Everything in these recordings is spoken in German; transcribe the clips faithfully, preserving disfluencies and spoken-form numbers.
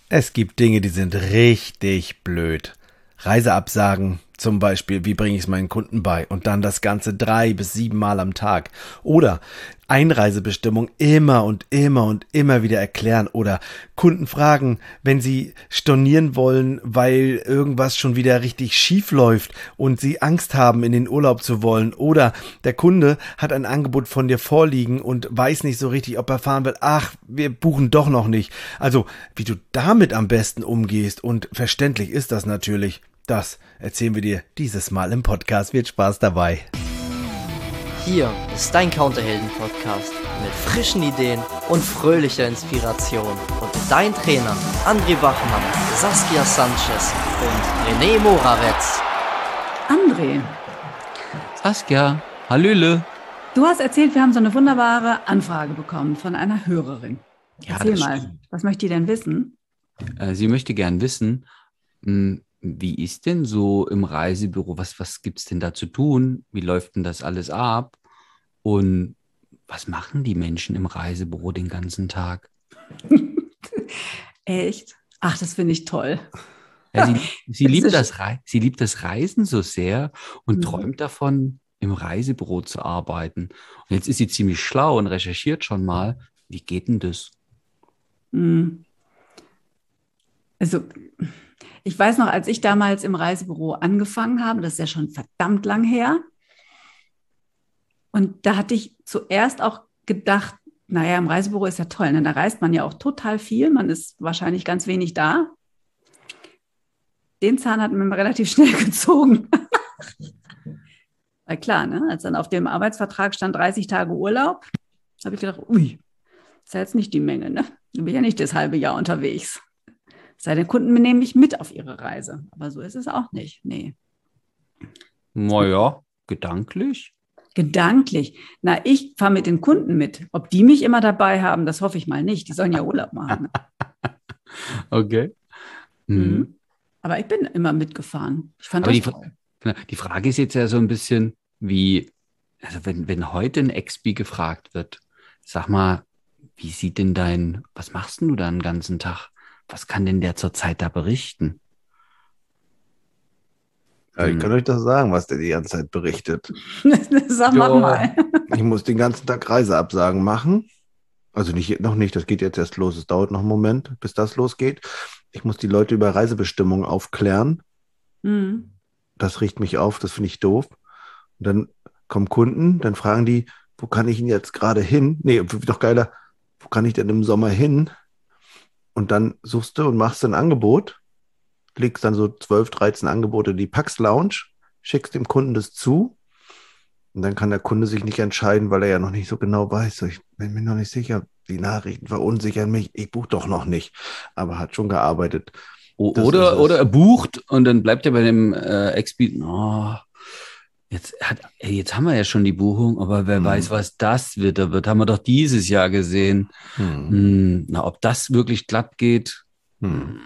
Es gibt Dinge, die sind richtig blöd. Reiseabsagen zum Beispiel, wie bringe ich es meinen Kunden bei? Und dann das Ganze drei bis sieben Mal am Tag. Oder Einreisebestimmung immer und immer und immer wieder erklären. Oder Kunden fragen, wenn sie stornieren wollen, weil irgendwas schon wieder richtig schief läuft und sie Angst haben, in den Urlaub zu wollen. Oder der Kunde hat ein Angebot von dir vorliegen und weiß nicht so richtig, ob er fahren will. Ach, wir buchen doch noch nicht. Also, wie du damit am besten umgehst, und verständlich ist das natürlich, das erzählen wir dir dieses Mal im Podcast. Wird Spaß dabei. Hier ist dein Counterhelden-Podcast mit frischen Ideen und fröhlicher Inspiration. Und dein Trainer André Wachmann, Saskia Sanchez und René Morawetz. André. Saskia, hallöle. Du hast erzählt, wir haben so eine wunderbare Anfrage bekommen von einer Hörerin. Ja, Erzähl das mal, stimmt. was möchte die denn wissen? Äh, Sie möchte gern wissen, mh, wie ist denn so im Reisebüro, was, was gibt es denn da zu tun? Wie läuft denn das alles ab? Und was machen die Menschen im Reisebüro den ganzen Tag? Echt? Ach, das finde ich toll. Ja, sie, sie, Das liebt ist- das Rei- sie liebt das Reisen so sehr und Mhm. träumt davon, im Reisebüro zu arbeiten. Und jetzt ist sie ziemlich schlau und recherchiert schon mal, wie geht denn das? Hm. Also, ich weiß noch, als ich damals im Reisebüro angefangen habe, das ist ja schon verdammt lang her. Und da hatte ich zuerst auch gedacht, naja, im Reisebüro ist ja toll, ne? Da reist man ja auch total viel, man ist wahrscheinlich ganz wenig da. Den Zahn hat man relativ schnell gezogen. Weil klar, ne? Als dann auf dem Arbeitsvertrag stand dreißig Tage Urlaub, habe ich gedacht, ui, ist ja jetzt nicht die Menge, ne? Ich bin ja nicht das halbe Jahr unterwegs. Es sei denn, Kunden nehmen mich mit auf ihre Reise. Aber so ist es auch nicht. Nee. Naja, gedanklich. Gedanklich. Na, ich fahre mit den Kunden mit. Ob die mich immer dabei haben, das hoffe ich mal nicht. Die sollen ja Urlaub machen. Ne? Okay. Mhm. Mhm. Aber ich bin immer mitgefahren. Ich fand Aber das die, toll. die Frage ist jetzt ja so ein bisschen wie, also wenn, wenn heute ein Expi gefragt wird, sag mal, wie sieht denn dein, was machst denn du da den ganzen Tag? Was kann denn der zurzeit da berichten? Ja, ich Hm. kann euch das sagen, was der die ganze Zeit berichtet. Sag mal Ja. mal. Ich muss den ganzen Tag Reiseabsagen machen. Also nicht, noch nicht, das geht jetzt erst los. Es dauert noch einen Moment, bis das losgeht. Ich muss die Leute über Reisebestimmungen aufklären. Mhm. Das riecht mich auf, das finde ich doof. Und dann kommen Kunden, dann fragen die, wo kann ich denn jetzt gerade hin? Nee, doch geiler, wo kann ich denn im Sommer hin? Und dann suchst du und machst ein Angebot, legst dann so zwölf, dreizehn Angebote in die Pax Lounge, schickst dem Kunden das zu und dann kann der Kunde sich nicht entscheiden, weil er ja noch nicht so genau weiß. So, ich bin mir noch nicht sicher, die Nachrichten verunsichern mich, ich buche doch noch nicht, aber hat schon gearbeitet. O- Das ist Oder, es. oder er bucht und dann bleibt er bei dem äh, Expi, oh, jetzt, hat, ey, jetzt haben wir ja schon die Buchung, aber wer Hm. weiß, was das wieder wird, haben wir doch dieses Jahr gesehen. Hm. Hm, na, ob das wirklich glatt geht, Hm.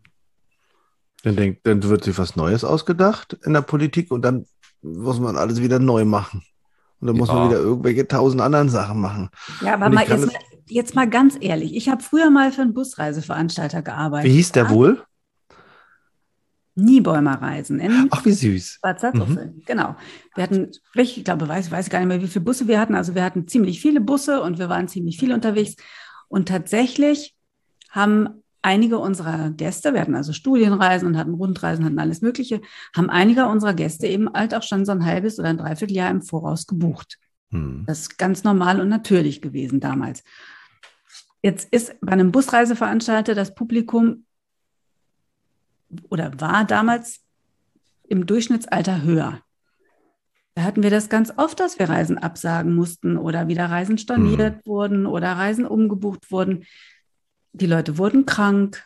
Dann, denkt, dann wird sich was Neues ausgedacht in der Politik und dann muss man alles wieder neu machen. Und dann muss man Ja. wieder irgendwelche tausend anderen Sachen machen. Ja, aber Und ich mal kann jetzt, es- mal jetzt mal ganz ehrlich. Ich habe früher mal für einen Busreiseveranstalter gearbeitet. Wie hieß der ja? wohl? Niebäumer Reisen in Ach, wie süß. Bad Salzuflen. Genau. Wir hatten, ich glaube, weiß, weiß gar nicht mehr, wie viele Busse wir hatten. Also wir hatten ziemlich viele Busse und wir waren ziemlich viel unterwegs. Und tatsächlich haben einige unserer Gäste, wir hatten also Studienreisen und hatten Rundreisen, hatten alles Mögliche, haben einige unserer Gäste eben halt auch schon so ein halbes oder ein Dreivierteljahr im Voraus gebucht. Hm. Das ist ganz normal und natürlich gewesen damals. Jetzt ist bei einem Busreiseveranstalter das Publikum oder war damals im Durchschnittsalter höher. Da hatten wir das ganz oft, dass wir Reisen absagen mussten oder wieder Reisen storniert wurden oder Reisen umgebucht wurden. Die Leute wurden krank.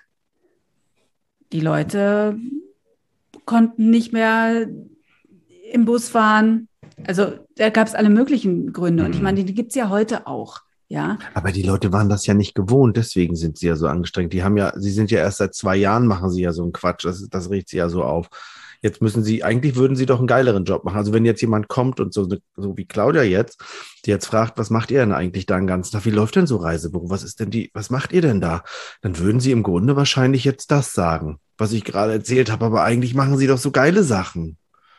Die Leute konnten nicht mehr im Bus fahren. Also da gab es alle möglichen Gründe. Und ich meine, die gibt es ja heute auch. Ja, Aber die Leute waren das ja nicht gewohnt, deswegen sind sie ja so angestrengt. Die haben ja, sie sind ja erst seit zwei Jahren, machen sie ja so einen Quatsch, das, das regt sie ja so auf. Jetzt müssen Sie, eigentlich würden Sie doch einen geileren Job machen. Also wenn jetzt jemand kommt und so, so wie Claudia jetzt, die jetzt fragt, was macht ihr denn eigentlich da den ganzen Tag? Wie läuft denn so Reisebüro? Was ist denn die, was macht ihr denn da? Dann würden Sie im Grunde wahrscheinlich jetzt das sagen, was ich gerade erzählt habe, aber eigentlich machen Sie doch so geile Sachen.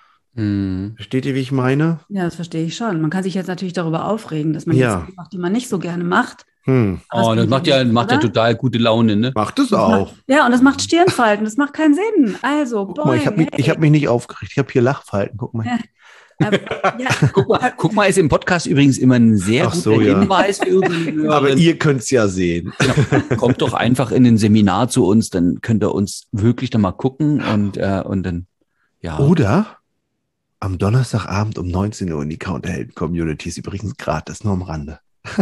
Hm. Versteht ihr, wie ich meine? Ja, das verstehe ich schon. Man kann sich jetzt natürlich darüber aufregen, dass man Ja. jetzt Dinge macht, die man nicht so gerne macht. Hm. Aber es Oh, das bringt macht ja, nichts, macht ja oder? total gute Laune, ne? Macht es Das auch. Macht, ja, und das macht Stirnfalten. Das macht keinen Sinn. Also, Guck mal, ich habe mich, boing, ich hab mich nicht aufgeregt. Ich habe hier Lachfalten. Guck mal. Ja. Aber, ja, Guck mal, guck mal, ist im Podcast übrigens immer ein sehr Ach guter so, ja. Hinweis für unsere Aber Hörer. ihr könnt es ja sehen. Kommt doch einfach in ein Seminar zu uns, dann könnt ihr uns wirklich dann mal gucken und, äh, und dann, ja. Oder am Donnerstagabend um neunzehn Uhr in die Counterhelden-Community ist übrigens gratis, nur am Rande.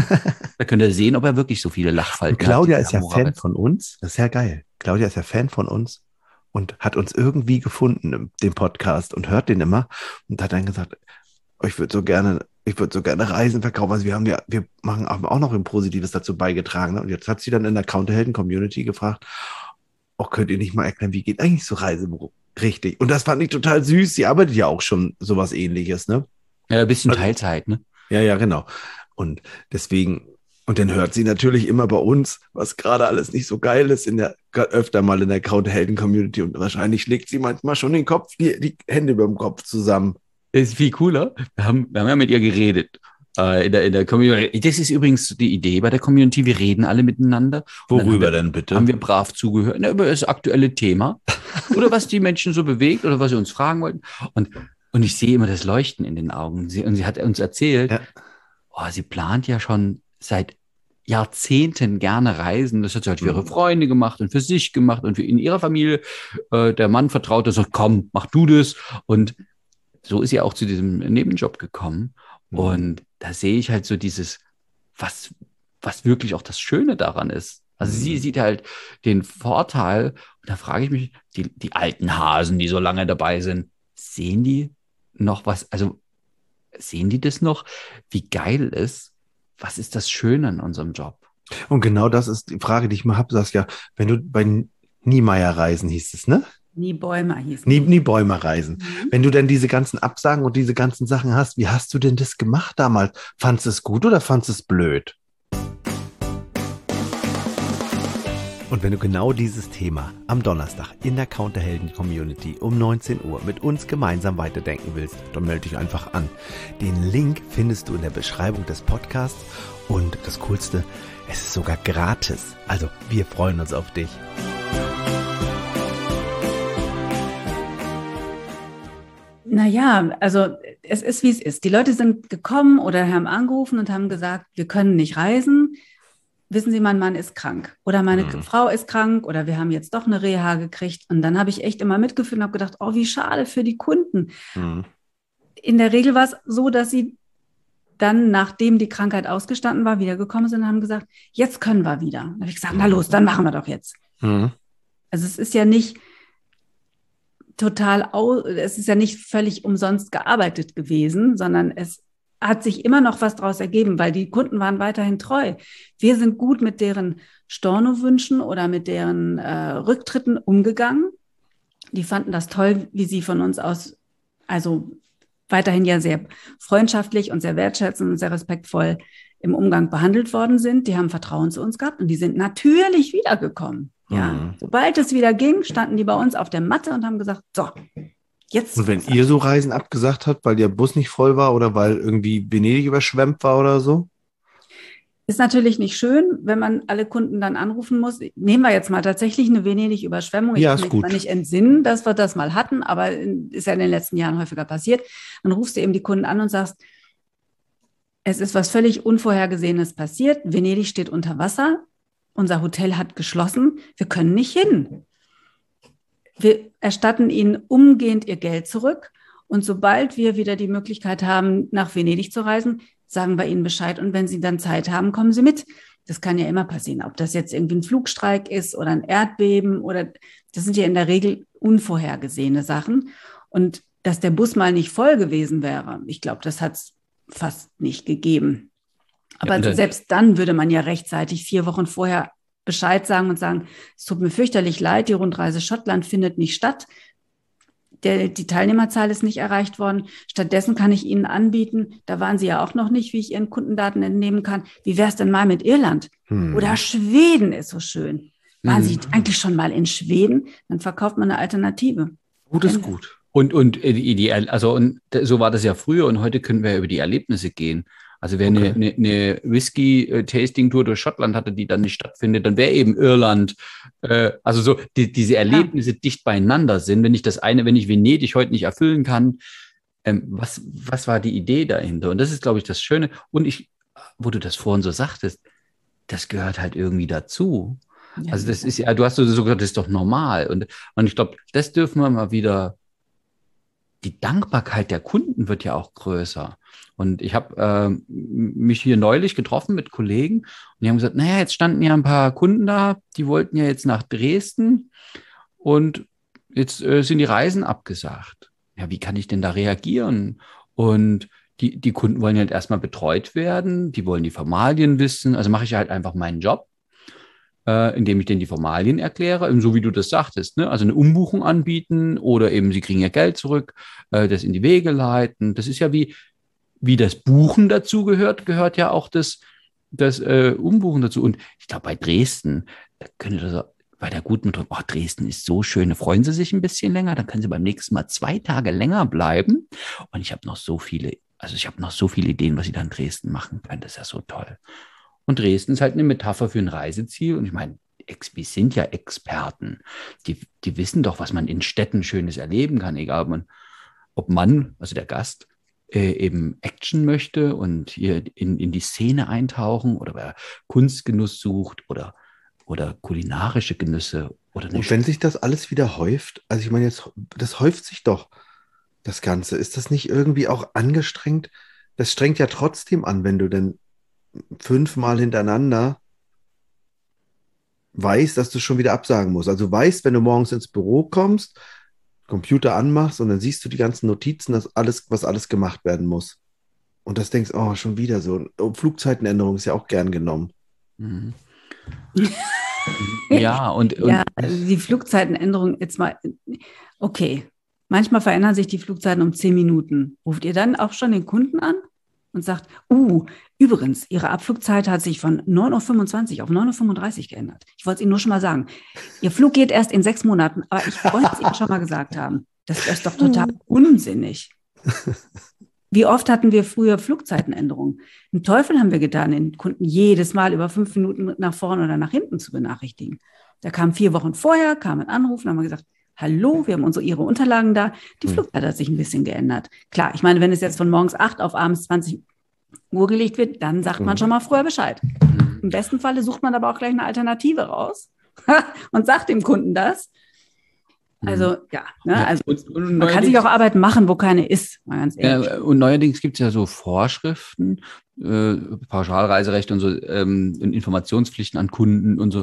Da könnt ihr sehen, ob er wirklich so viele Lachfalten Und Claudia hat. ist ja Fan von uns. Das ist ja geil. Claudia ist ja Fan von uns und hat uns irgendwie gefunden im dem Podcast und hört den immer und hat dann gesagt, oh, ich würde so gerne, ich würde so gerne Reisen verkaufen. Also wir haben ja, wir machen haben auch noch ein Positives dazu beigetragen. Ne? Und jetzt hat sie dann in der Counterhelden-Community gefragt, oh, könnt ihr nicht mal erklären, wie geht eigentlich so Reisebüro? Richtig. Und das fand ich total süß. Sie arbeitet ja auch schon sowas Ähnliches, ne? Ja, ein bisschen Also- Teilzeit, ne? Ja, ja, genau. Und deswegen, und dann hört sie natürlich immer bei uns, was gerade alles nicht so geil ist, in der, öfter mal in der Counterhelden-Community. Und wahrscheinlich schlägt sie manchmal schon den Kopf, die, die Hände über dem Kopf zusammen. Das ist viel cooler. Wir haben, wir haben ja mit ihr geredet. Äh, in der, in der Community. Das ist übrigens die Idee bei der Community. Wir reden alle miteinander. Und dann Worüber haben wir, denn bitte? Haben wir brav zugehört. Na, über das aktuelle Thema. Oder was die Menschen so bewegt oder was sie uns fragen wollten. Und, und ich sehe immer das Leuchten in den Augen. Sie, und sie hat uns erzählt, Ja. oh, sie plant ja schon seit Jahrzehnten gerne Reisen. Das hat sie halt für ihre Mhm. Freunde gemacht und für sich gemacht und für in ihrer Familie. Äh, der Mann vertraut das, sagt, komm, mach du das. Und so ist sie auch zu diesem Nebenjob gekommen. Mhm. Und da sehe ich halt so dieses, was, was wirklich auch das Schöne daran ist. Also Mhm. sie sieht halt den Vorteil, und da frage ich mich, die, die alten Hasen, die so lange dabei sind, sehen die noch was, also sehen die das noch, wie geil ist, was ist das Schöne an unserem Job? Und genau das ist die Frage, die ich mal habe, Saskia. Wenn du bei Niemeyer Reisen hieß es, ne? Nie Bäumer hieß Nie, es. nie Bäumer Reisen. Mhm. Wenn du denn diese ganzen Absagen und diese ganzen Sachen hast, wie hast du denn das gemacht damals? Fandst du es gut oder fandst du es blöd? Und wenn du genau dieses Thema am Donnerstag in der Counterhelden-Community um neunzehn Uhr mit uns gemeinsam weiterdenken willst, dann melde dich einfach an. Den Link findest du in der Beschreibung des Podcasts und das Coolste, es ist sogar gratis. Also wir freuen uns auf dich. Naja, also es ist, wie es ist. Die Leute sind gekommen oder haben angerufen und haben gesagt, wir können nicht reisen. Wissen Sie, mein Mann ist krank oder meine Mhm. Frau ist krank oder wir haben jetzt doch eine Reha gekriegt. Und dann habe ich echt immer mitgefühlt und habe gedacht, oh, wie schade für die Kunden. Mhm. In der Regel war es so, dass sie dann, nachdem die Krankheit ausgestanden war, wiedergekommen sind und haben gesagt, jetzt können wir wieder. Dann habe ich gesagt, na los, dann machen wir doch jetzt. Mhm. Also es ist ja nicht total, au- es ist ja nicht völlig umsonst gearbeitet gewesen, sondern es hat sich immer noch was daraus ergeben, weil die Kunden waren weiterhin treu. Wir sind gut mit deren Stornowünschen oder mit deren äh, Rücktritten umgegangen. Die fanden das toll, wie sie von uns aus, also weiterhin ja sehr freundschaftlich und sehr wertschätzend und sehr respektvoll im Umgang behandelt worden sind. Die haben Vertrauen zu uns gehabt und die sind natürlich wiedergekommen. Ja, Mhm. sobald es wieder ging, standen die bei uns auf der Matte und haben gesagt, so, jetzt. Und wenn ihr so Reisen abgesagt habt, weil der Bus nicht voll war oder weil irgendwie Venedig überschwemmt war oder so? Ist natürlich nicht schön, wenn man alle Kunden dann anrufen muss. Nehmen wir jetzt mal tatsächlich eine Venedig-Überschwemmung. Ich Ja, kann ist mich gut. zwar nicht entsinnen, dass wir das mal hatten, aber ist ja in den letzten Jahren häufiger passiert. Dann rufst du eben die Kunden an und sagst, es ist was völlig Unvorhergesehenes passiert. Venedig steht unter Wasser. Unser Hotel hat geschlossen. Wir können nicht hin. Wir erstatten ihnen umgehend ihr Geld zurück. Und sobald wir wieder die Möglichkeit haben, nach Venedig zu reisen, sagen wir ihnen Bescheid. Und wenn sie dann Zeit haben, kommen sie mit. Das kann ja immer passieren. Ob das jetzt irgendwie ein Flugstreik ist oder ein Erdbeben oder das sind ja in der Regel unvorhergesehene Sachen. Und dass der Bus mal nicht voll gewesen wäre, ich glaube, das hat es fast nicht gegeben. Aber Ja, und dann- selbst dann würde man ja rechtzeitig vier Wochen vorher Bescheid sagen und sagen, es tut mir fürchterlich leid, die Rundreise Schottland findet nicht statt. der, die Teilnehmerzahl ist nicht erreicht worden. Stattdessen kann ich Ihnen anbieten, da waren Sie ja auch noch nicht, wie ich Ihren Kundendaten entnehmen kann. Wie wäre es denn mal mit Irland? Hm. Oder Schweden ist so schön. Waren hm. Sie eigentlich schon mal in Schweden? Dann verkauft man eine Alternative. Gut ist gut. Und, und, die, also, und so war das ja früher und heute können wir über die Erlebnisse gehen. Also wer okay. eine, eine Whisky-Tasting-Tour durch Schottland hatte, die dann nicht stattfindet, dann wäre eben Irland. Äh, also so die, diese Erlebnisse ja. dicht beieinander sind. Wenn ich das eine, wenn ich Venedig heute nicht erfüllen kann, ähm, was, was war die Idee dahinter? Und das ist, glaube ich, das Schöne. Und ich, wo du das vorhin so sagtest, das gehört halt irgendwie dazu. Ja. Also das ist ja, du hast so gesagt, das ist doch normal. Und, und ich glaube, das dürfen wir mal wieder, die Dankbarkeit der Kunden wird ja auch größer. Und ich habe äh, mich hier neulich getroffen mit Kollegen und die haben gesagt, naja, jetzt standen ja ein paar Kunden da, die wollten ja jetzt nach Dresden und jetzt äh, sind die Reisen abgesagt. Ja, wie kann ich denn da reagieren? Und die, die Kunden wollen halt erstmal betreut werden, die wollen die Formalien wissen, also mache ich halt einfach meinen Job, äh, indem ich denen die Formalien erkläre, so wie du das sagtest, ne? Also eine Umbuchung anbieten oder eben sie kriegen ihr Geld zurück, äh, das in die Wege leiten. Das ist ja wie Wie das Buchen dazu gehört, gehört ja auch das, das äh, Umbuchen dazu. Und ich glaube, bei Dresden, da können das bei der guten Methode, oh, Dresden ist so schön, da freuen Sie sich ein bisschen länger, dann können Sie beim nächsten Mal zwei Tage länger bleiben. Und ich habe noch so viele, also ich habe noch so viele Ideen, was Sie da in Dresden machen können. Das ist ja so toll. Und Dresden ist halt eine Metapher für ein Reiseziel. Und ich meine, wir sind ja Experten. Die, die wissen doch, was man in Städten Schönes erleben kann, egal ob man, ob man, also der Gast, Äh, eben Action möchte und hier in, in die Szene eintauchen oder wer Kunstgenuss sucht oder, oder kulinarische Genüsse. Oder und wenn sich das alles wieder häuft, also ich meine jetzt, das häuft sich doch, das Ganze. Ist das nicht irgendwie auch angestrengt? Das strengt ja trotzdem an, wenn du denn fünfmal hintereinander weißt, dass du schon wieder absagen musst. Also weißt, wenn du morgens ins Büro kommst, Computer anmachst und dann siehst du die ganzen Notizen, dass alles, was alles gemacht werden muss. Und das denkst, oh, schon wieder so. Flugzeitenänderung ist ja auch gern genommen. Mhm. ja, und, und ja, also die Flugzeitenänderung jetzt mal, okay. Manchmal verändern sich die Flugzeiten um zehn Minuten. Ruft ihr dann auch schon den Kunden an und sagt, uh, übrigens, Ihre Abflugzeit hat sich von neun Uhr fünfundzwanzig auf neun Uhr fünfunddreißig geändert. Ich wollte es Ihnen nur schon mal sagen. Ihr Flug geht erst in sechs Monaten, aber ich wollte es Ihnen schon mal gesagt haben. Das ist doch total unsinnig. Wie oft hatten wir früher Flugzeitenänderungen? Einen Teufel haben wir getan, den Kunden jedes Mal über fünf Minuten nach vorne oder nach hinten zu benachrichtigen. Da kam vier Wochen vorher, kam ein Anruf, dann haben wir gesagt, hallo, wir haben unsere, Ihre Unterlagen da. Die Flugzeit hat sich ein bisschen geändert. Klar, ich meine, wenn es jetzt von morgens acht auf abends zwanzig Uhr gelegt wird, dann sagt man schon mal früher Bescheid. Im besten Falle sucht man aber auch gleich eine Alternative raus und sagt dem Kunden das. Also, ja, ne, also und, und man kann sich auch Arbeit machen, wo keine ist, mal ganz ehrlich. Ja, und neuerdings gibt es ja so Vorschriften, äh, Pauschalreiserecht und so, ähm, und Informationspflichten an Kunden und so.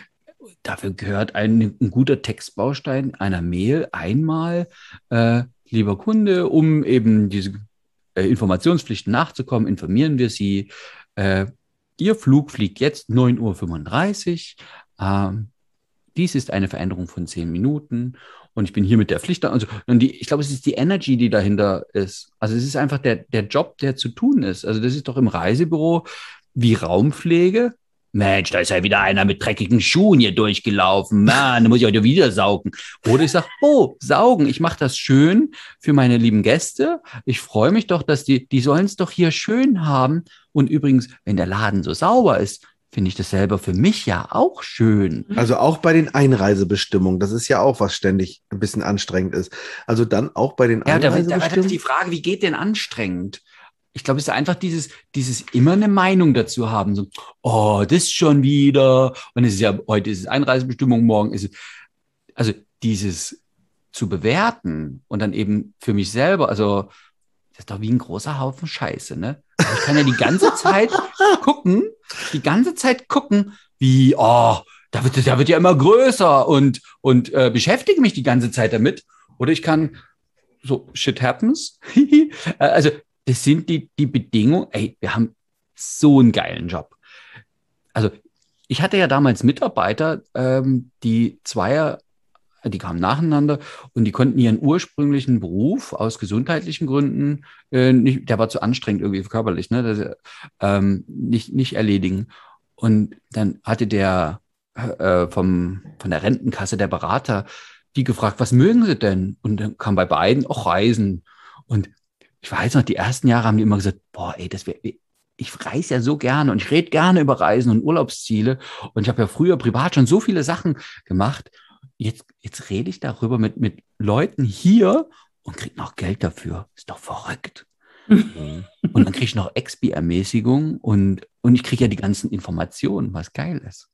Dafür gehört ein, ein guter Textbaustein einer Mail einmal, äh, lieber Kunde, um eben diese äh, Informationspflichten nachzukommen, informieren wir Sie. Äh, Ihr Flug fliegt jetzt neun Uhr fünfunddreißig. Ähm, dies ist eine Veränderung von zehn Minuten und ich bin hier mit der Pflicht da. Und, so. Und die, ich glaube, es ist die Energy, die dahinter ist. Also es ist einfach der, der Job, der zu tun ist. Also das ist doch im Reisebüro wie Raumpflege. Mensch, da ist ja wieder einer mit dreckigen Schuhen hier durchgelaufen. Mann, da muss ich heute wieder saugen. Oder ich sage, oh, saugen, ich mache das schön für meine lieben Gäste. Ich freue mich doch, dass die, die sollen es doch hier schön haben. Und übrigens, wenn der Laden so sauber ist, finde ich das selber für mich ja auch schön. Also auch bei den Einreisebestimmungen, das ist ja auch, was ständig ein bisschen anstrengend ist. Also dann auch bei den ja, Einreisebestimmungen. Da, da, da ist die Frage, wie geht denn anstrengend? Ich glaube, es ist einfach dieses, dieses immer eine Meinung dazu haben. So, oh, das schon wieder. Und es ist ja, heute ist es Einreisebestimmung, morgen ist es, also dieses zu bewerten und dann eben für mich selber, also das ist doch wie ein großer Haufen Scheiße, ne? Also ich kann ja die ganze Zeit gucken, die ganze Zeit gucken, wie, oh, da wird, da wird ja immer größer und, und äh, beschäftige mich die ganze Zeit damit. Oder ich kann so, shit happens. Also das sind die, die Bedingungen, ey, wir haben so einen geilen Job. Also ich hatte ja damals Mitarbeiter, ähm, die Zweier die kamen nacheinander und die konnten ihren ursprünglichen Beruf aus gesundheitlichen Gründen, äh, nicht, der war zu anstrengend irgendwie körperlich, ne, das, ähm, nicht, nicht erledigen. Und dann hatte der äh, vom, von der Rentenkasse, der Berater, die gefragt, was mögen sie denn? Und dann kam bei beiden auch Reisen. Und ich weiß noch, die ersten Jahre haben die immer gesagt, boah, ey, das wäre, ich reise ja so gerne und ich rede gerne über Reisen und Urlaubsziele. Und ich habe ja früher privat schon so viele Sachen gemacht. Jetzt, jetzt rede ich darüber mit, mit Leuten hier und kriege noch Geld dafür. Ist doch verrückt. Und dann kriege ich noch Expi-Ermäßigung und, und ich kriege ja die ganzen Informationen, was geil ist.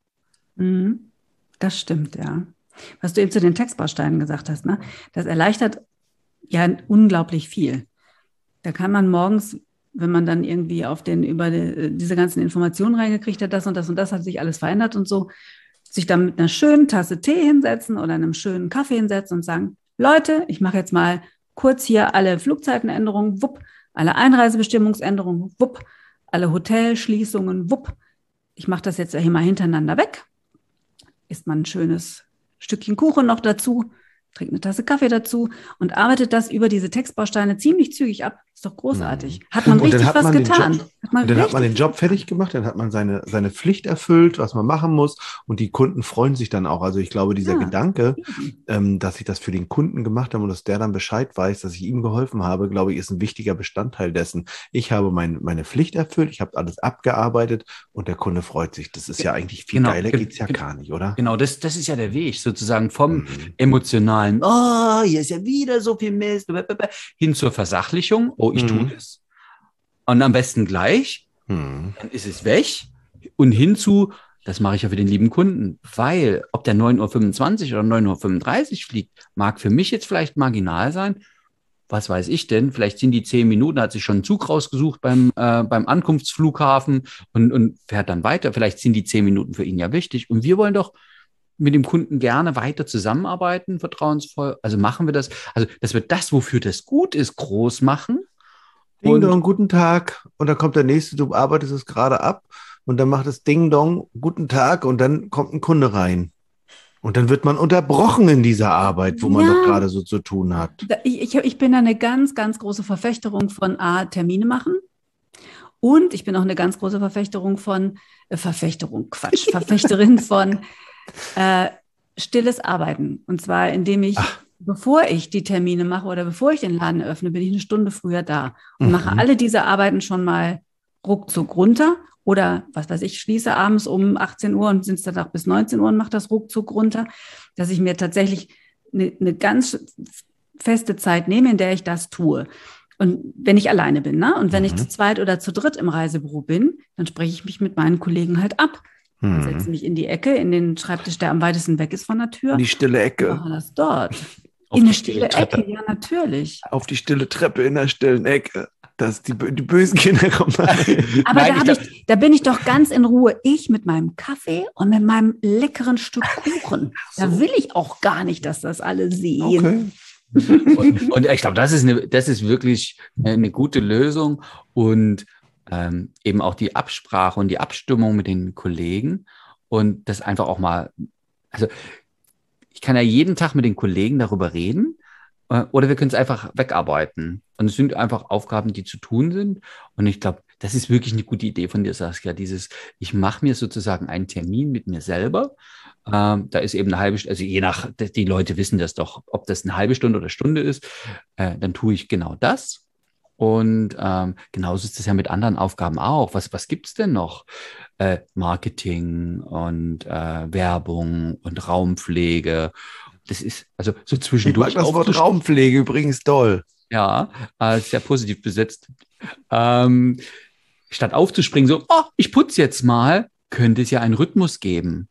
Das stimmt, ja. Was du eben zu den Textbausteinen gesagt hast, ne? Das erleichtert ja unglaublich viel. Da kann man morgens, wenn man dann irgendwie auf den, über die, diese ganzen Informationen reingekriegt hat, das und das und das hat sich alles verändert und so, sich dann mit einer schönen Tasse Tee hinsetzen oder einem schönen Kaffee hinsetzen und sagen, Leute, ich mache jetzt mal kurz hier alle Flugzeitenänderungen, wupp, alle Einreisebestimmungsänderungen, wupp, alle Hotelschließungen, wupp. Ich mache das jetzt hier mal hintereinander weg. Isst man ein schönes Stückchen Kuchen noch dazu, trinkt eine Tasse Kaffee dazu und arbeitet das über diese Textbausteine ziemlich zügig ab. Ist doch großartig. Hat man Und richtig dann hat was man den getan. Job, Hat man und dann hat richtig man den Job fertig gemacht, dann hat man seine, seine Pflicht erfüllt, was man machen muss. Und die Kunden freuen sich dann auch. Also ich glaube, dieser Ja. Gedanke, ähm, dass ich das für den Kunden gemacht habe und dass der dann Bescheid weiß, dass ich ihm geholfen habe, glaube ich, ist ein wichtiger Bestandteil dessen. Ich habe mein, meine Pflicht erfüllt, ich habe alles abgearbeitet und der Kunde freut sich. Das ist ja eigentlich viel Genau. geiler, Ge- geht's ja ge- gar nicht, oder? Genau, das, das ist ja der Weg, sozusagen vom Mhm. emotionalen, oh, hier ist ja wieder so viel Mist, hin zur Versachlichung, oh, ich tue Mhm. das. Und am besten gleich, Hm. dann ist es weg. Und hinzu, das mache ich ja für den lieben Kunden, weil ob der neun Uhr fünfundzwanzig oder neun Uhr fünfunddreißig fliegt, mag für mich jetzt vielleicht marginal sein. Was weiß ich denn? Vielleicht sind die zehn Minuten, hat sich schon einen Zug rausgesucht beim, äh, beim Ankunftsflughafen und, und fährt dann weiter. Vielleicht sind die zehn Minuten für ihn ja wichtig. Und wir wollen doch mit dem Kunden gerne weiter zusammenarbeiten, vertrauensvoll. Also machen wir das. Also, dass wir das, wofür das gut ist, groß machen. Ding Und- Dong, guten Tag. Und dann kommt der nächste, du arbeitest es gerade ab und dann macht es Ding Dong, guten Tag und dann kommt ein Kunde rein. Und dann wird man unterbrochen in dieser Arbeit, wo man Ja. doch gerade so zu tun hat. Da- Ich, ich, ich bin da eine ganz, ganz große Verfechterung von A, Termine machen. Und ich bin auch eine ganz große Verfechterung von, äh, Verfechterung, Quatsch, Verfechterin von äh, stilles Arbeiten. Und zwar, indem ich, Ach. bevor ich die Termine mache oder bevor ich den Laden eröffne, bin ich eine Stunde früher da und Mhm. mache alle diese Arbeiten schon mal ruckzuck runter. Oder, was weiß ich, schließe abends um achtzehn Uhr und sind es dann auch bis neunzehn Uhr und mache das ruckzuck runter, dass ich mir tatsächlich eine, eine ganz feste Zeit nehme, in der ich das tue. Und wenn ich alleine bin, ne? Und wenn ich Mhm. zu zweit oder zu dritt im Reisebüro bin, dann spreche ich mich mit meinen Kollegen halt ab. Und setze Hm. mich in die Ecke, in den Schreibtisch, der am weitesten weg ist von der Tür. In die stille und Ecke. mache das dort. Auf In die eine stille stille Treppe. Ecke, ja, natürlich. Auf die stille Treppe in der stillen Ecke. Dass die, bö- die bösen Kinder kommen. Aber Nein, da, ich hab glaub- ich, da bin ich doch ganz in Ruhe. Ich mit meinem Kaffee und mit meinem leckeren Stück Kuchen. Da will ich auch gar nicht, dass das alle sehen. Okay. Und, und ich glaube, das ist eine, das ist wirklich eine gute Lösung und ähm, eben auch die Absprache und die Abstimmung mit den Kollegen und das einfach auch mal, also ich kann ja jeden Tag mit den Kollegen darüber reden äh, oder wir können es einfach wegarbeiten. Und es sind einfach Aufgaben, die zu tun sind. Und ich glaube, das ist wirklich eine gute Idee von dir, Saskia. Dieses, ich mache mir sozusagen einen Termin mit mir selber. Ähm, da ist eben eine halbe Stunde, also je nach, die Leute wissen das doch, ob das eine halbe Stunde oder Stunde ist, äh, dann tue ich genau das. Und ähm, genauso ist das ja mit anderen Aufgaben auch. Was, was gibt es denn noch? Äh, Marketing und äh, Werbung und Raumpflege. Das ist also so Ich zwischendurch mag das Wort aufzustehen. Raumpflege übrigens doll. Ja, äh, sehr positiv besetzt. Ähm, statt aufzuspringen, so, oh, ich putze jetzt mal, könnte es ja einen Rhythmus geben.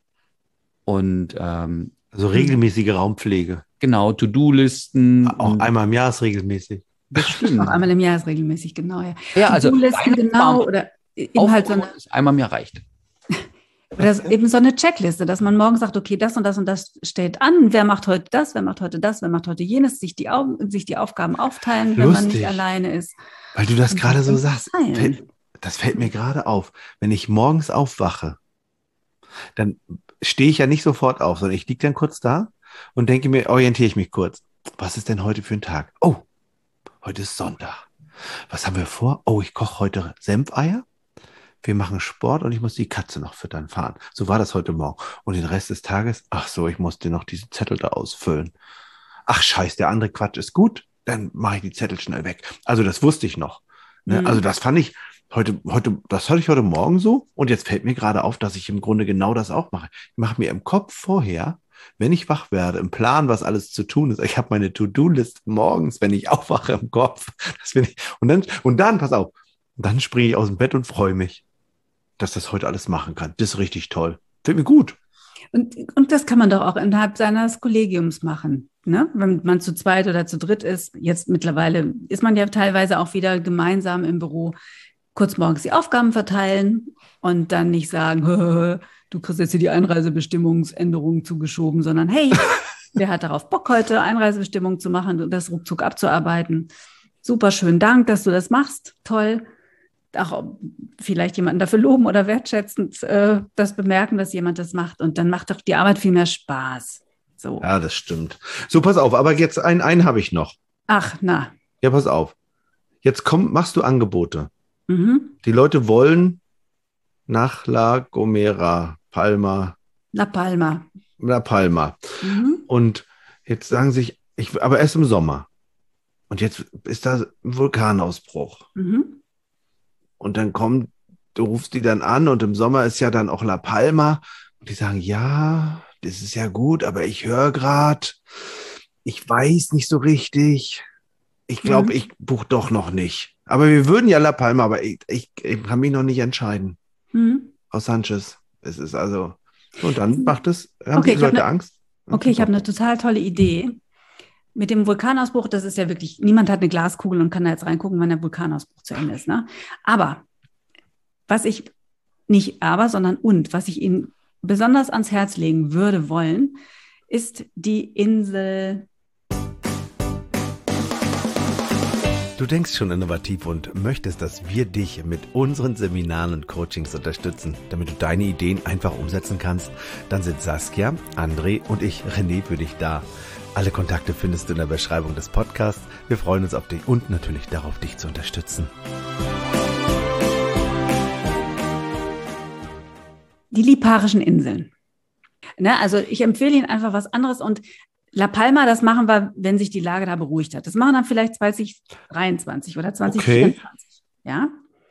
Und ähm, Also regelmäßige Raumpflege. genau, To-Do-Listen. Auch und- einmal im Jahr ist regelmäßig. Das stimmt. Auch einmal im Jahr ist regelmäßig, genau. Ja, Ja, also To-Do-Listen, genau. Oder eben halt so eine, einmal mir reicht. oder so- eben so eine Checkliste, dass man morgen sagt, okay, das und das und das steht an. Wer macht heute das? Wer macht heute das? Wer macht heute jenes? Sich die, Au sich die Aufgaben aufteilen, wenn man nicht Lustig. alleine ist. Weil du das Und gerade so das sagst. teilen. Fällt, das fällt mir gerade auf. Wenn ich morgens aufwache, dann stehe ich ja nicht sofort auf, sondern ich liege dann kurz da, und denke mir, orientiere ich mich kurz. Was ist denn heute für ein Tag? Oh, heute ist Sonntag. Was haben wir vor? Oh, ich koche heute Senfeier. Wir machen Sport und ich muss die Katze noch füttern fahren. So war das heute Morgen. Und den Rest des Tages, ach so, ich musste noch diese Zettel da ausfüllen. Ach scheiß, der andere Quatsch ist gut, dann mache ich die Zettel schnell weg. Also das wusste ich noch. Ne? Mhm. Also das fand ich heute, heute, das hatte ich heute Morgen so. Und jetzt fällt mir gerade auf, dass ich im Grunde genau das auch mache. Ich mache mir im Kopf vorher, wenn ich wach werde, im Plan, was alles zu tun ist. Ich habe meine To-Do-Liste morgens, wenn ich aufwache, im Kopf. Das ich, und dann, und dann, pass auf, dann springe ich aus dem Bett und freue mich, dass das heute alles machen kann. Das ist richtig toll. Fällt mir gut. Und, und das kann man doch auch innerhalb seines Kollegiums machen, ne? Wenn man zu zweit oder zu dritt ist. Jetzt mittlerweile ist man ja teilweise auch wieder gemeinsam im Büro. Kurz morgens die Aufgaben verteilen und dann nicht sagen, du kriegst jetzt hier die Einreisebestimmungsänderung zugeschoben, sondern hey, wer hat darauf Bock, heute Einreisebestimmung zu machen und das ruckzuck abzuarbeiten? Super, schönen Dank, dass du das machst. Toll. Auch vielleicht jemanden dafür loben oder wertschätzend äh, das bemerken, dass jemand das macht. Und dann macht doch die Arbeit viel mehr Spaß. So. Ja, das stimmt. So, pass auf, aber jetzt einen, einen habe ich noch. Ach, na. Ja, pass auf. Jetzt komm, machst du Angebote. Mhm. Die Leute wollen nach La Gomera, Palma. La Palma. La Palma. Mhm. Und jetzt sagen sich, ich, aber erst im Sommer. Und jetzt ist da ein Vulkanausbruch. Mhm. Und dann kommt, du rufst die dann an und im Sommer ist ja dann auch La Palma. Und die sagen, ja, das ist ja gut, aber ich höre gerade, ich weiß nicht so richtig. Ich glaube, mhm. ich buche doch noch nicht. Aber wir würden ja La Palma, aber ich, ich, ich kann mich noch nicht entscheiden. Mhm. Aus Sanchez. Es ist also, und dann macht es, haben okay, die Leute ne, Angst? Okay, ich habe eine total tolle Idee. Mit dem Vulkanausbruch, das ist ja wirklich, niemand hat eine Glaskugel und kann da jetzt reingucken, wann der Vulkanausbruch zu Ende ist. Ne? Aber, was ich, nicht aber, sondern und, was ich Ihnen besonders ans Herz legen würde wollen, ist die Insel. Du denkst schon innovativ und möchtest, dass wir dich mit unseren Seminaren und Coachings unterstützen, damit du deine Ideen einfach umsetzen kannst? Dann sind Saskia, André und ich, René, für dich da. Alle Kontakte findest du in der Beschreibung des Podcasts. Wir freuen uns auf dich und natürlich darauf, dich zu unterstützen. Die Liparischen Inseln. Ne, also ich empfehle Ihnen einfach was anderes und La Palma, das machen wir, wenn sich die Lage da beruhigt hat. Das machen wir dann vielleicht zwanzig dreiundzwanzig oder zwanzig vierundzwanzig. Okay. Ja?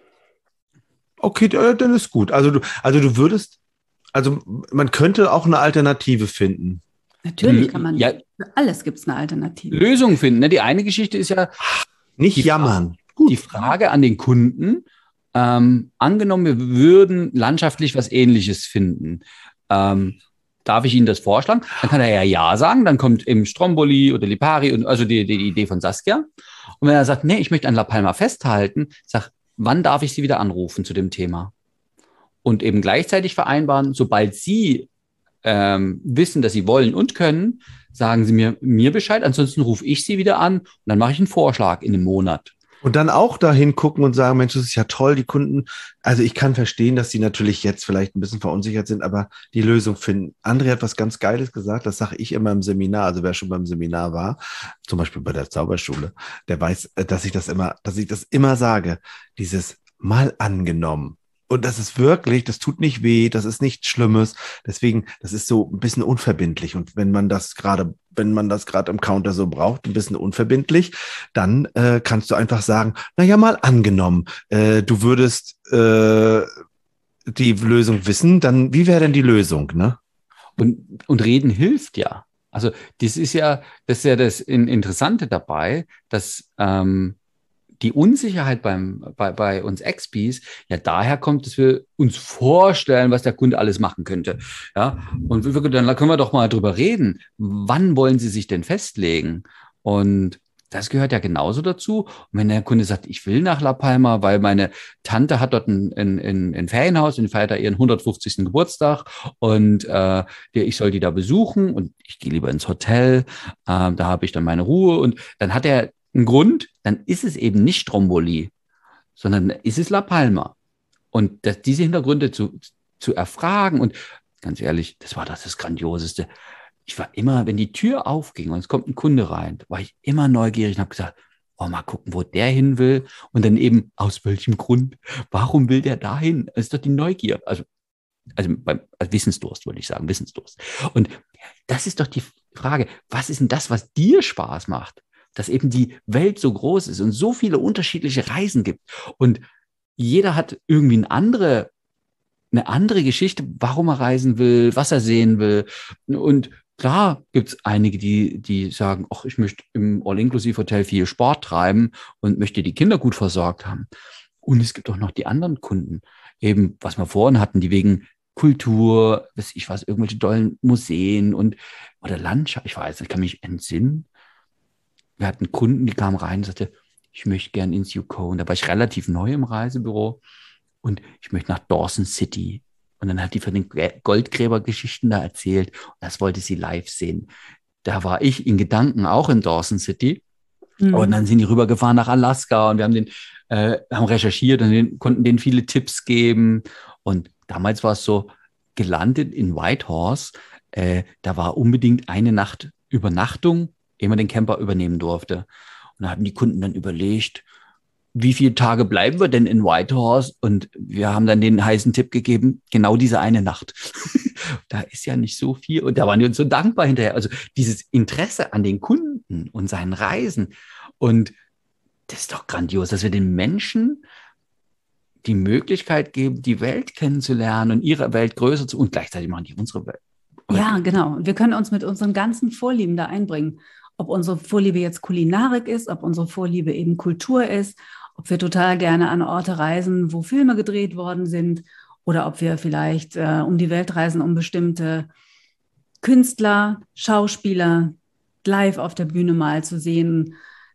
Okay, dann ist gut. Also du, also du würdest, also man könnte auch eine Alternative finden. Natürlich kann man, ja, für alles gibt es eine Alternative. Lösung finden. Ne? Die eine Geschichte ist ja, nicht die jammern. Frage, Gut. Die Frage an den Kunden, ähm, angenommen, wir würden landschaftlich was Ähnliches finden. Ähm, darf ich Ihnen das vorschlagen? Dann kann er ja Ja sagen, dann kommt eben Stromboli oder Lipari, und also die, die Idee von Saskia. Und wenn er sagt, nee, ich möchte an La Palma festhalten, sag, wann darf ich Sie wieder anrufen zu dem Thema? Und eben gleichzeitig vereinbaren, sobald Sie Ähm, wissen, dass sie wollen und können, sagen sie mir, mir Bescheid, ansonsten rufe ich sie wieder an und dann mache ich einen Vorschlag in einem Monat. Und dann auch dahin gucken und sagen, Mensch, das ist ja toll, die Kunden, also ich kann verstehen, dass die natürlich jetzt vielleicht ein bisschen verunsichert sind, aber die Lösung finden. André hat was ganz Geiles gesagt, das sage ich immer im Seminar, also wer schon beim Seminar war, zum Beispiel bei der Zauberschule, der weiß, dass ich das immer, dass ich das immer sage, dieses mal angenommen. Und das ist wirklich, das tut nicht weh, das ist nichts Schlimmes. Deswegen, das ist so ein bisschen unverbindlich. Und wenn man das gerade, wenn man das gerade im Counter so braucht, ein bisschen unverbindlich, dann äh, kannst du einfach sagen, na ja, mal angenommen, äh, du würdest äh, die Lösung wissen, dann wie wäre denn die Lösung, ne? Und, und reden hilft ja. Also das ist ja, das ist ja das Interessante dabei, dass ähm, die Unsicherheit beim, bei, bei uns Expis ja daher kommt, dass wir uns vorstellen, was der Kunde alles machen könnte. Ja, und wir, dann können wir doch mal drüber reden. Wann wollen Sie sich denn festlegen? Und das gehört ja genauso dazu. Und wenn der Kunde sagt, ich will nach La Palma, weil meine Tante hat dort ein, ein, ein, ein Ferienhaus und feiert da ihren hundertfünfzigsten Geburtstag und äh, ich soll die da besuchen und ich gehe lieber ins Hotel, äh, da habe ich dann meine Ruhe und dann hat er einen Grund, dann ist es eben nicht Stromboli, sondern ist es La Palma. Und das, diese Hintergründe zu, zu erfragen und ganz ehrlich, das war das, das Grandioseste. ich war immer, wenn die Tür aufging und es kommt ein Kunde rein, war ich immer neugierig und habe gesagt, oh, mal gucken, wo der hin will. Und dann eben, aus welchem Grund? Warum will der dahin? Das ist doch die Neugier. Also, also, beim, also Wissensdurst, würde ich sagen, Wissensdurst. Und das ist doch die Frage, was ist denn das, was dir Spaß macht? Dass eben die Welt so groß ist und so viele unterschiedliche Reisen gibt. Und jeder hat irgendwie eine andere, eine andere Geschichte, warum er reisen will, was er sehen will. Und klar gibt es einige, die, die sagen, ach, ich möchte im All-Inclusive-Hotel viel Sport treiben und möchte die Kinder gut versorgt haben. Und es gibt auch noch die anderen Kunden, eben, was wir vorhin hatten, die wegen Kultur, weiß ich was, irgendwelche tollen Museen und oder Landschaft, ich weiß, ich kann mich entsinnen. Wir hatten Kunden, die kamen rein und sagten, ich möchte gern ins Yukon. Da war ich relativ neu im Reisebüro und ich möchte nach Dawson City. Und dann hat die von den Goldgräbergeschichten da erzählt. Und das wollte sie live sehen. Da war ich in Gedanken auch in Dawson City. Mhm. Und dann sind die rübergefahren nach Alaska und wir haben den, äh, haben recherchiert und den, konnten denen viele Tipps geben. Und damals war es so, gelandet in Whitehorse. Äh, da war unbedingt eine Nacht Übernachtung, ehe man den Camper übernehmen durfte. Und da hatten die Kunden dann überlegt, wie viele Tage bleiben wir denn in Whitehorse? Und wir haben dann den heißen Tipp gegeben, genau diese eine Nacht. Da ist ja nicht so viel. Und da waren die uns so dankbar hinterher. Also dieses Interesse an den Kunden und seinen Reisen. Und das ist doch grandios, dass wir den Menschen die Möglichkeit geben, die Welt kennenzulernen und ihre Welt größer zu, und gleichzeitig machen die unsere Welt. Ja, genau. Wir können uns mit unseren ganzen Vorlieben da einbringen. Ob unsere Vorliebe jetzt Kulinarik ist, ob unsere Vorliebe eben Kultur ist, ob wir total gerne an Orte reisen, wo Filme gedreht worden sind, oder ob wir vielleicht äh, um die Welt reisen, um bestimmte Künstler, Schauspieler live auf der Bühne mal zu sehen.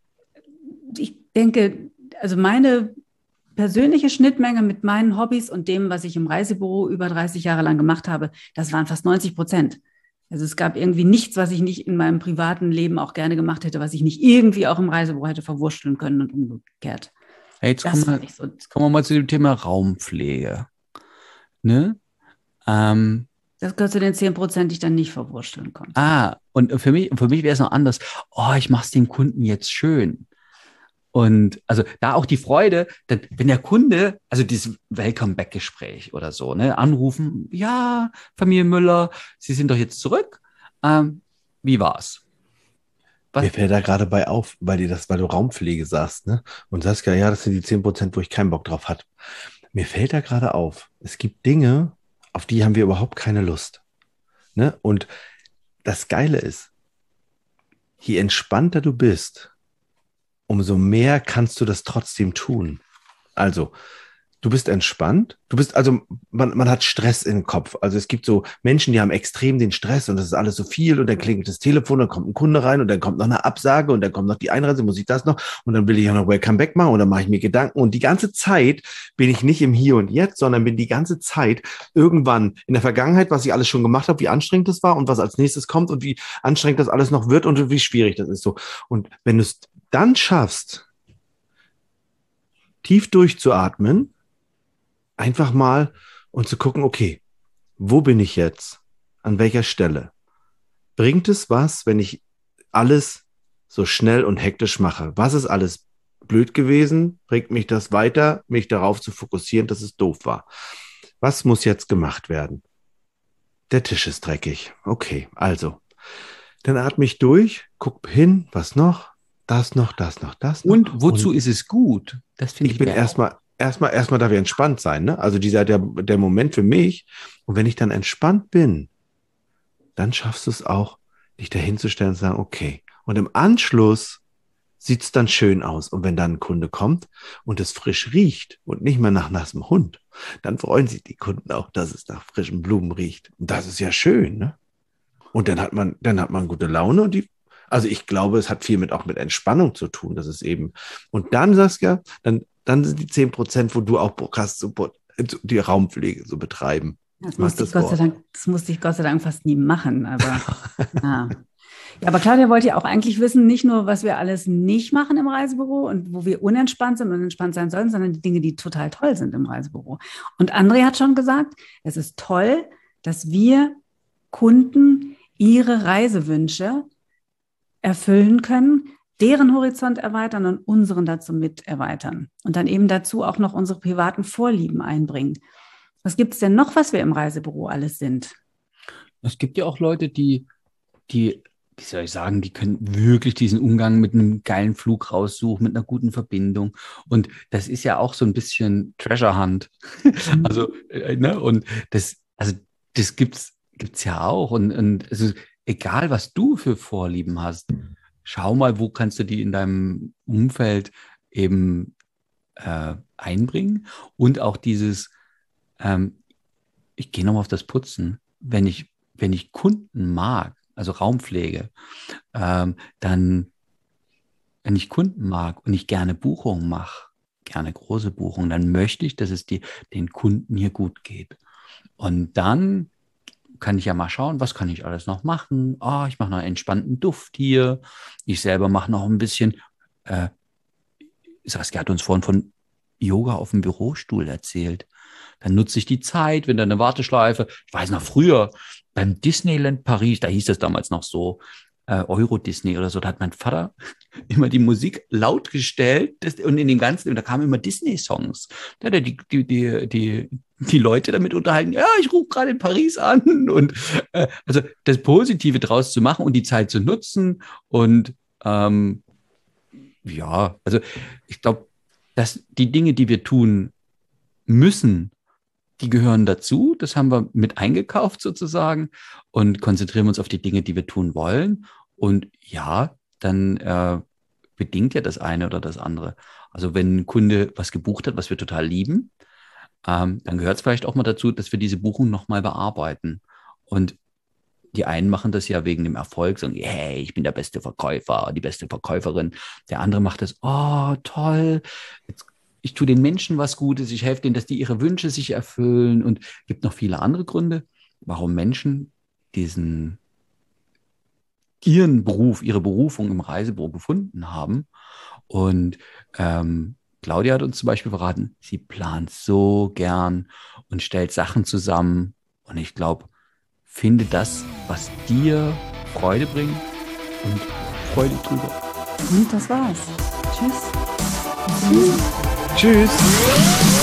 Ich denke, also meine persönliche Schnittmenge mit meinen Hobbys und dem, was ich im Reisebüro über dreißig Jahre lang gemacht habe, das waren fast neunzig Prozent. Also es gab irgendwie nichts, was ich nicht in meinem privaten Leben auch gerne gemacht hätte, was ich nicht irgendwie auch im Reisebüro hätte verwurschteln können und umgekehrt. Hey, jetzt, kommen wir, so. jetzt kommen wir mal zu dem Thema Raumpflege. Ne? Ähm, das gehört zu den zehn Prozent, die ich dann nicht verwurschteln konnte. Ah, und für mich, für mich wäre es noch anders. Oh, ich mache es dem Kunden jetzt schön. Und also da auch die Freude, denn wenn der Kunde, also dieses Welcome-Back-Gespräch oder so, ne, anrufen, ja, Familie Müller, Sie sind doch jetzt zurück. Ähm, wie war's? Was? Mir fällt da gerade bei auf, weil du das, weil du Raumpflege sagst, ne? Und sagst ja, ja, das sind die zehn Prozent, wo ich keinen Bock drauf hatte. Mir fällt da gerade auf, es gibt Dinge, auf die haben wir überhaupt keine Lust. Ne? Und das Geile ist, je entspannter du bist, umso mehr kannst du das trotzdem tun. Also, du bist entspannt, du bist, also man, man hat Stress im Kopf. Also es gibt so Menschen, die haben extrem den Stress und das ist alles so viel und dann klingelt das Telefon, dann kommt ein Kunde rein und dann kommt noch eine Absage und dann kommt noch die Einreise, muss ich das noch und dann will ich ja noch Welcome Back machen und dann mache ich mir Gedanken und die ganze Zeit bin ich nicht im Hier und Jetzt, sondern bin die ganze Zeit irgendwann in der Vergangenheit, was ich alles schon gemacht habe, wie anstrengend das war und was als nächstes kommt und wie anstrengend das alles noch wird und wie schwierig das ist so. Und wenn du es dann schaffst, tief durchzuatmen, einfach mal und zu gucken, okay, wo bin ich jetzt? An welcher Stelle? Bringt es was, wenn ich alles so schnell und hektisch mache? Was ist alles blöd gewesen? Bringt mich das weiter, mich darauf zu fokussieren, dass es doof war? Was muss jetzt gemacht werden? Der Tisch ist dreckig. Okay, also. Dann atme ich durch, guck hin, was noch? Das noch, das noch, das noch. Und wozu und ist es gut? Das finde ich. Ich bin erstmal Erstmal, erstmal darf ich entspannt sein, ne? Also dieser, der, der Moment für mich. Und wenn ich dann entspannt bin, dann schaffst du es auch, dich dahinzustellen und zu sagen, okay. Und im Anschluss sieht es dann schön aus. Und wenn dann ein Kunde kommt und es frisch riecht und nicht mehr nach nassem Hund, dann freuen sich die Kunden auch, dass es nach frischen Blumen riecht. Und das ist ja schön, ne? Und dann hat man, dann hat man gute Laune und die, also ich glaube, es hat viel mit, auch mit Entspannung zu tun, das ist eben, und dann, Saskia, dann, Dann sind die zehn Prozent, wo du auch Bock hast, so, die Raumpflege zu betreiben. Das musste, ich Gott sei Dank, das musste ich Gott sei Dank fast nie machen. Aber, ja. Ja, aber Claudia wollte ja auch eigentlich wissen, nicht nur, was wir alles nicht machen im Reisebüro und wo wir unentspannt sind und entspannt sein sollen, sondern die Dinge, die total toll sind im Reisebüro. Und André hat schon gesagt, es ist toll, dass wir Kunden ihre Reisewünsche erfüllen können, deren Horizont erweitern und unseren dazu mit erweitern. Und dann eben dazu auch noch unsere privaten Vorlieben einbringen. Was gibt es denn noch, was wir im Reisebüro alles sind? Es gibt ja auch Leute, die, die, wie soll ich sagen, die können wirklich diesen Umgang mit einem geilen Flug raussuchen, mit einer guten Verbindung. Und das ist ja auch so ein bisschen Treasure Hunt. Also, äh, ne, und das, also, das gibt's, gibt's ja auch. Und, und also, egal, was du für Vorlieben hast, schau mal, wo kannst du die in deinem Umfeld eben äh, einbringen. Und auch dieses, ähm, ich gehe nochmal auf das Putzen, wenn ich, wenn ich Kunden mag, also Raumpflege, ähm, dann, wenn ich Kunden mag und ich gerne Buchungen mache, gerne große Buchungen, dann möchte ich, dass es die, den Kunden hier gut geht. Und dann kann ich ja mal schauen, was kann ich alles noch machen. Oh, ich mache noch einen entspannten Duft hier. Ich selber mache noch ein bisschen, äh, Saskia hat uns vorhin von Yoga auf dem Bürostuhl erzählt. Dann nutze ich die Zeit, wenn da eine Warteschleife, ich weiß noch früher, beim Disneyland Paris, da hieß das damals noch so, äh, Euro Disney oder so, da hat mein Vater immer die Musik laut gestellt das, und in dem Ganzen, da kamen immer Disney-Songs. Da hat er die, die, die, die, die Leute damit unterhalten, ja, ich rufe gerade in Paris an und äh, also das Positive draus zu machen und die Zeit zu nutzen und ähm, ja, also ich glaube, dass die Dinge, die wir tun müssen, die gehören dazu, das haben wir mit eingekauft sozusagen und konzentrieren uns auf die Dinge, die wir tun wollen. Und ja, dann äh, bedingt ja das eine oder das andere. Also wenn ein Kunde was gebucht hat, was wir total lieben, ähm, dann gehört es vielleicht auch mal dazu, dass wir diese Buchung nochmal bearbeiten. Und die einen machen das ja wegen dem Erfolg, sagen, hey, ich bin der beste Verkäufer, die beste Verkäuferin. Der andere macht das, oh, toll, jetzt ich tue den Menschen was Gutes, ich helfe denen, dass die ihre Wünsche sich erfüllen und es gibt noch viele andere Gründe, warum Menschen diesen, ihren Beruf, ihre Berufung im Reisebüro gefunden haben. Und ähm, Claudia hat uns zum Beispiel verraten, sie plant so gern und stellt Sachen zusammen. Und ich glaube, finde das, was dir Freude bringt und Freude drüber. Und das war's. Tschüss. Tschüss.